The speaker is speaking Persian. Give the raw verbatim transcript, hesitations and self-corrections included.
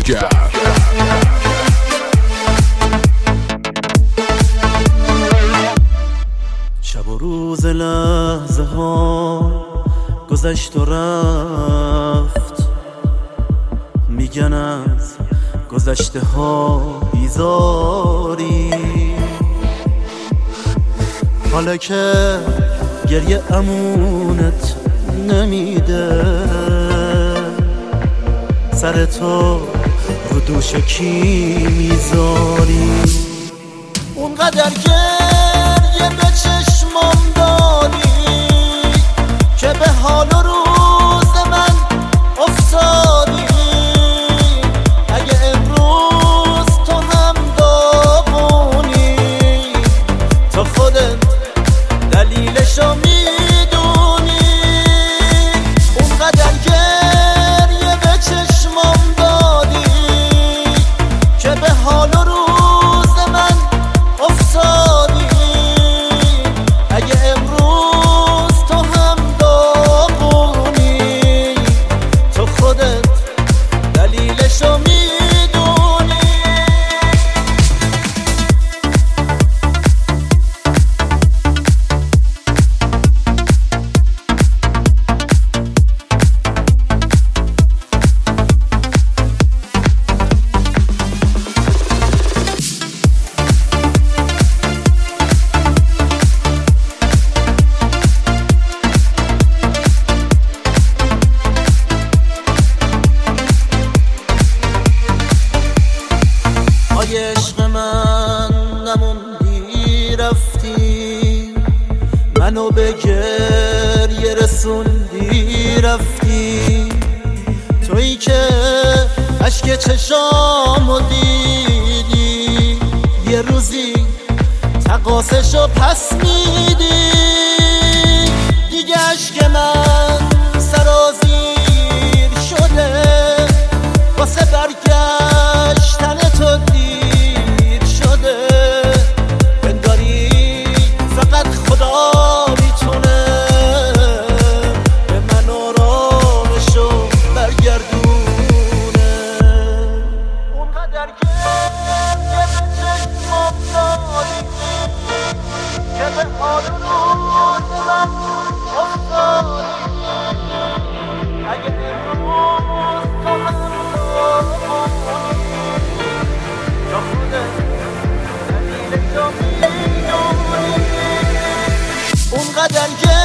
دیگر. شب و روز لحظه ها گذشت و رفت، میگن از گذشته ها بیزاری. حالا که گریه امونت نمیده، سر تو رو دوش کی میذاری؟ اونقدر گریه به چشمام داری که به حال و روز من افتادی. اگه امروز تو هم داغونی، تو خودت دلیلشو میدونی. اونقدر گریه به چشمام دادی که به حال و روز من افتادی. اگه امروز تو هم داغونی، تو خودت دلیلشو میدونی. آی عشق من نموندی رفتی، منو به گریه رسوندی رفتی. تویی که اشک چشامو دیدی، یه روزی تقاصشو پس میدی. دیگه اشک من سرازیر شده، واسه برگشتن تو دیر شده. بنگاری فقط خدا میتونه به من آرامشو برگردونه. اونقدر گریه به چشمام داری که به حال و روز من افتادی. اگه امروز تو هم اونقدر